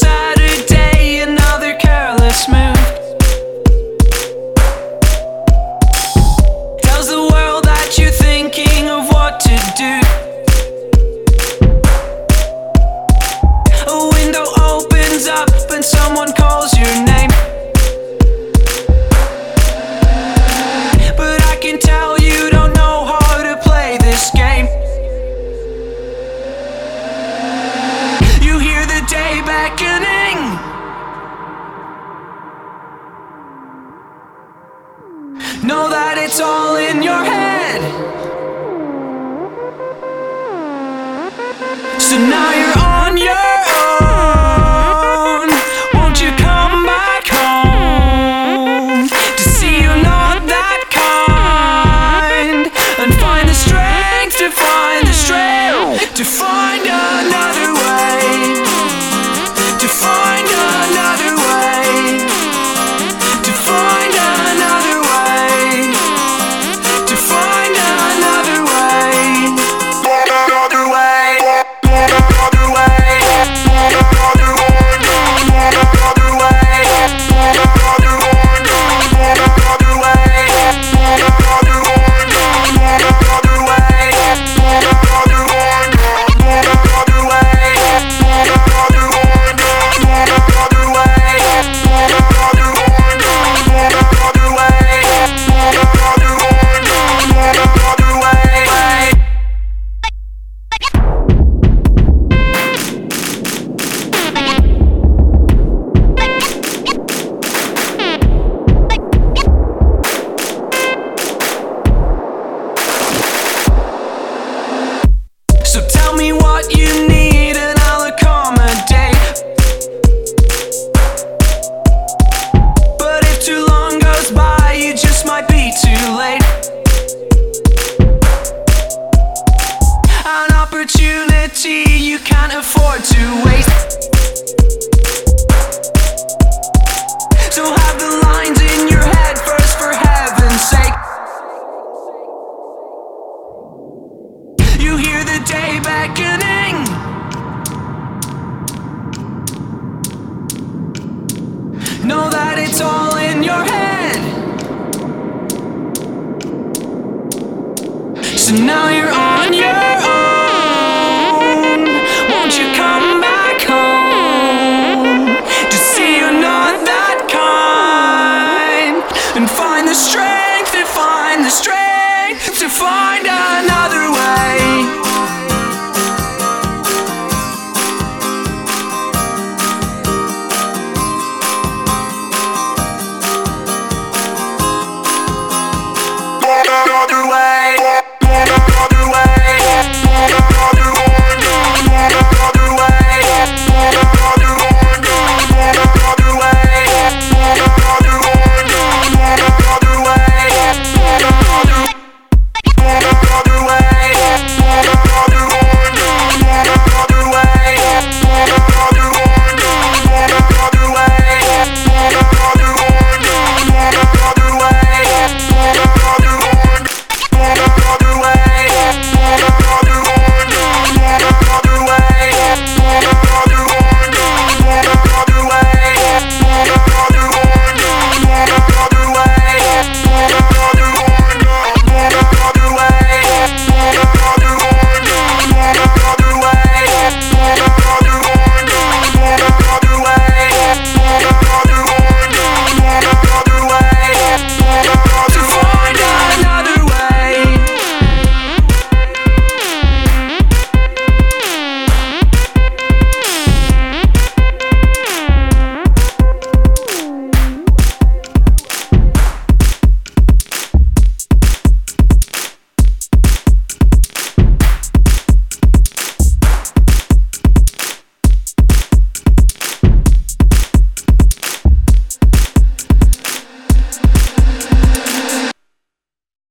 Saturday, another careless move. Tells the world that you're thinking of what to do. A window opens up and someone calls your name. But I can tell you don't know how to play this game. You hear the day beckoning. Know that it's all in your head. So now you're on your own. Won't you come back home to see you're not that kind, and find the strength to find the strength to find another way, to find another way, to find another way, to find another way, another way, another way, another way, another way, another way, another way, another way, another way, another way, another way, another way, another way, another way. So tell me what you need and I'll accommodate. But if too long goes by, you just might be too late. An opportunity you can't afford to waste. So have the lines in your head first, for heaven's sake. You hear the day beckoning. Know that it's all in your head. So now you're